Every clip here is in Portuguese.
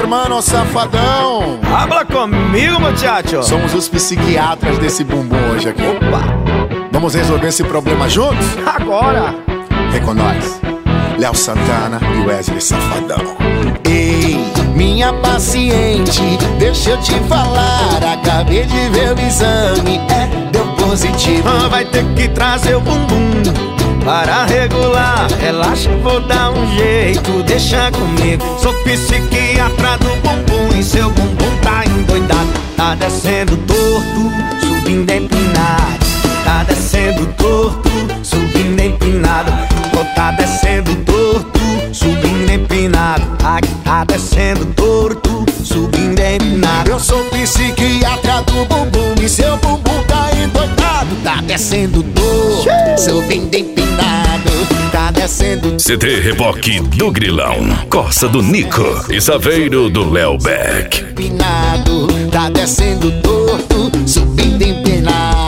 hermano safadão. Habla comigo, muchacho. Somos os psiquiatras desse bumbum hoje aqui. Opa! Vamos resolver esse problema juntos? Agora! Vem com nós, Léo Santana e Wesley Safadão. Ei, minha paciente, deixa eu te falar. Acabei de ver o exame, deu positivo. Vai ter que trazer o bumbum para regular. Relaxa, eu vou dar um jeito, deixa comigo. Sou psiquiatra do bumbum e seu bumbum tá endoidado. Tá descendo torto, subindo empinado. Tá descendo torto, subindo empinado. Tá descendo torto, subindo empinado. Aqui tá descendo torto, subindo empinado. Eu sou psiquiatra do bumbum e seu bumbum tá endoidado. Tá descendo torto, subindo empinado. Tá descendo. CD Reboque do Grilão, Corsa do Nico e Saveiro do Léo Beck. Empinado, tá descendo torto, subindo empinado.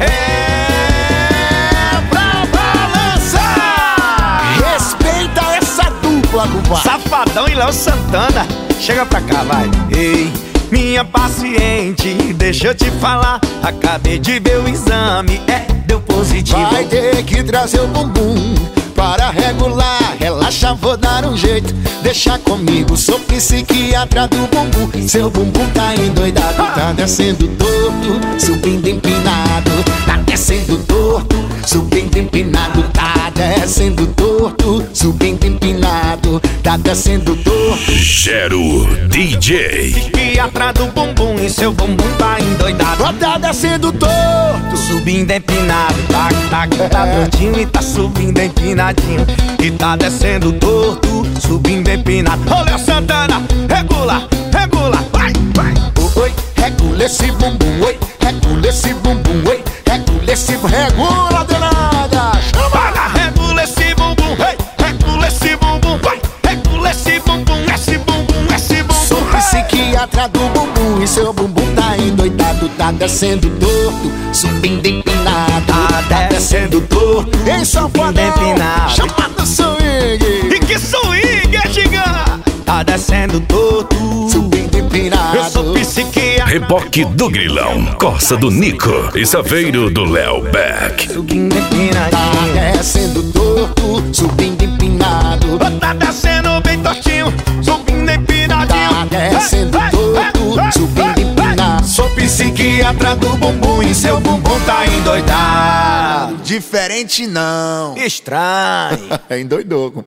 Safadão e Léo Santana, chega pra cá, vai. Ei, minha paciente, deixa eu te falar. Acabei de ver o exame, deu positivo. Vai ter que trazer o bumbum para regular. Relaxa, vou dar um jeito, deixa comigo. Sou psiquiatra do bumbum, seu bumbum tá endoidado. Tá descendo torto, subindo empinado. Tá descendo torto, subindo empinado. Tá descendo torto, subindo empinado. Tá descendo torto. Gero DJ. Psiquiatra do bumbum e seu bumbum tá endoidado. Tá descendo torto, subindo empinado. Tá tortinho e tá subindo empinadinho. E tá descendo torto, subindo empinado. Ô Léo Santana, regula, regula, vai, vai. Oi, regula esse bumbum, oi, regula esse bumbum, oi, regula esse bumbum. Regula, danada, chama! Regula esse bumbum, ei, regula esse bumbum, vai. Regula esse bumbum, esse bumbum, esse bumbum. Sou psiquiatra do bumbum e seu bumbum tá endoidado. Tá descendo torto, subindo empinado. Tá descendo torto, em safadão, empinado. chamado swing. E que swing, é gigante. Tá descendo torto, subindo empinado. Eu sou psiquiatra. Reboque do Grilão, Corsa do Nico e Saveiro do Léo Beck. Subindo empinado. Tá descendo torto, subindo empinado. Tá descendo bem tortinho, subindo empinadinho. Tá descendo torto, subindo empinado. Sou psiquiatra do bumbum e seu bumbum tá endoidado. Diferente não. Estranho. Endoidou, compadre.